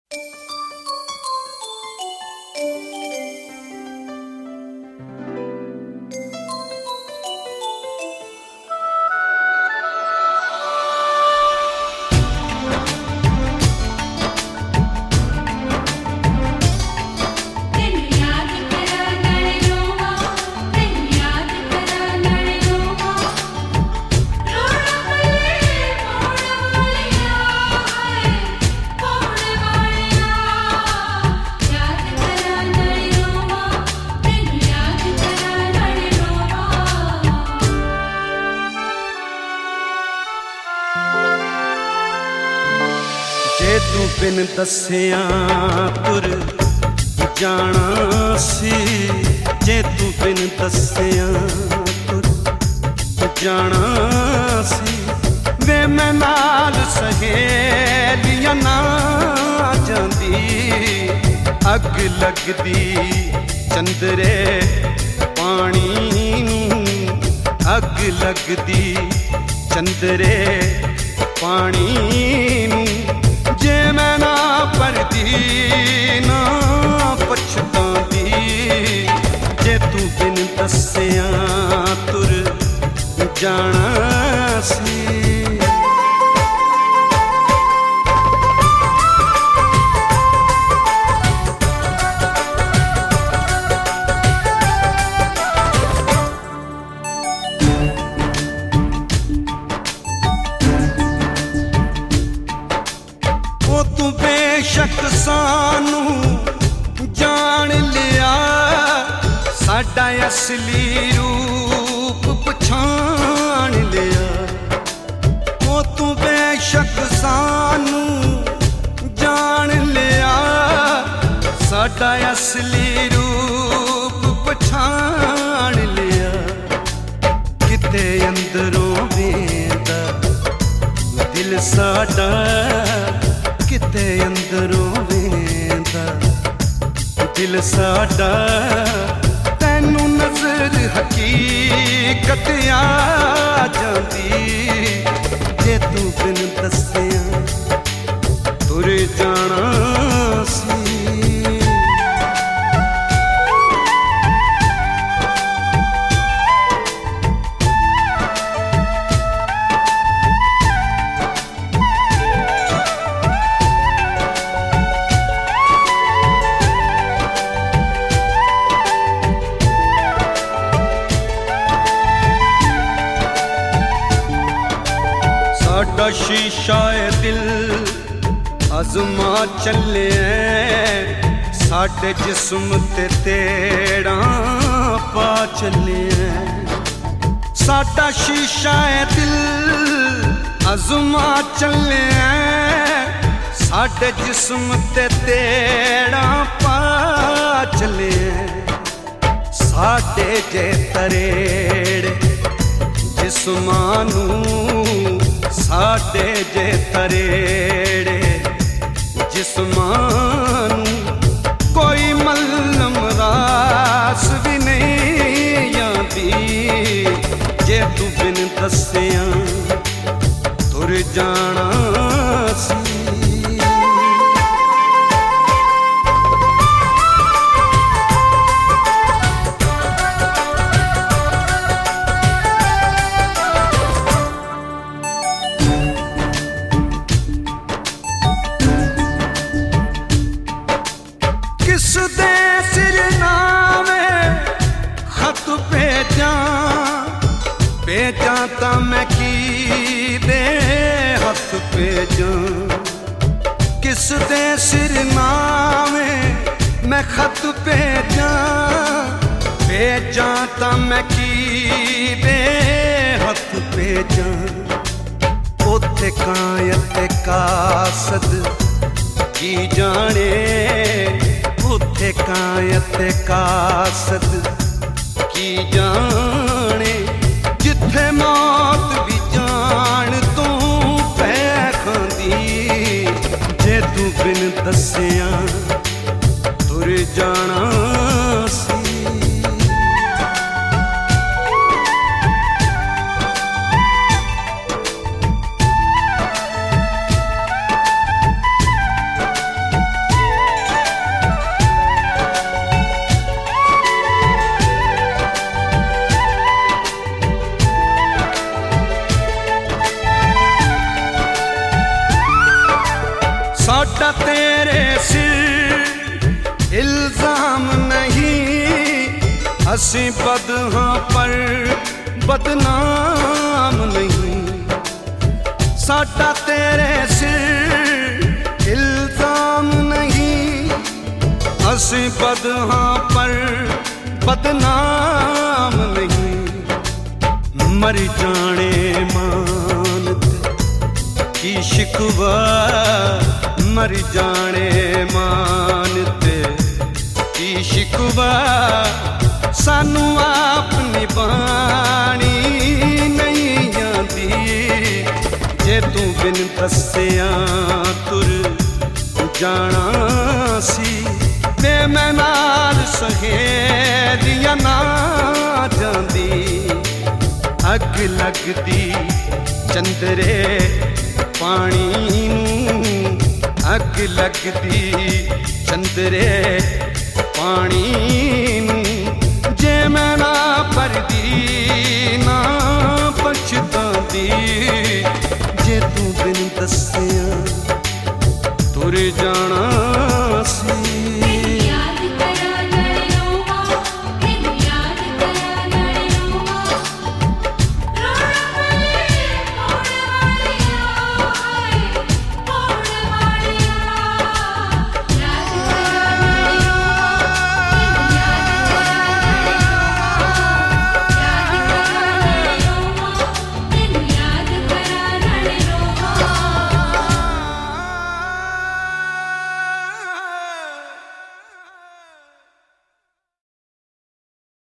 तू बिन दसिया तुर जाना सी, जे तू बिन दसिया तुर जाना सी। वे मैं नाल सहेलियां ना जांदी, अग लगदी चंदरे पानी नूं, अग लगदी चंदरे पानी नूं। जे मैं ना परदी ना पछतांदी, जे तू बिन दसिया तुर जाना सी। तू बेशक सानू जान लिया, साडा असली रूप पछाण लिया। ओ तू बेशक सानू जान लिया, साडा असली रूप पछाण लिया। किते अंदरों वेंदा दिल साडा, किते अंदरों वेंदा दिल साडा। तैनू नजर हकीकत आ जांदी, जे तू बिन दसिया तुर जाना सी। साडा शीशा दिल अजमा चले, साडे जिस्म ते तेड़ा पा चले। साडा शीशा दिल अजमा चले, साडे जिस्म ते तेड़ा पा चले। साडे जे तरेड़े जिस्मानू, साडे जे तरेड़े जिस्मानू, कोई मल्लम रास भी नहीं आंदी। जे तू बिन दसिया तुर जाना सी। किस दे सिर नावे खत भेजा, भेजा ता मैं की दे हथ भेजा। किस दे सिर नावे मैं खत भेजा, भेजा ता मैं की दे हथ भेजा। ओथे कायत कासद की जाने, उथे कायत कासद की जाने। जिथे मौत भी जान तू पै खांदी, जे तू बिन दसिया तुर जाना सी। साडा तेरे सिर इल्जाम नहीं, असी बद हाँ पर बदनाम नहीं। साडा तेरे सिर इल्जाम नहीं, असी बद हाँ पर बदनाम नहीं। मर जाने मानते की शिकवा, मर जाने मानते की शिकवा। सानू अपनी बाणी नहीं आंदी, जे तू बिन दस्सिया तुर जाना सी। ते मैं नाल सहेलियां ना जांदी, अग लगदी चंदरे पानी नूं, अग लगदी चंदरे पानी नूं। जे मैं ना परदी ना पछतांदी, जे तू बिन दस्सिया तुर जाना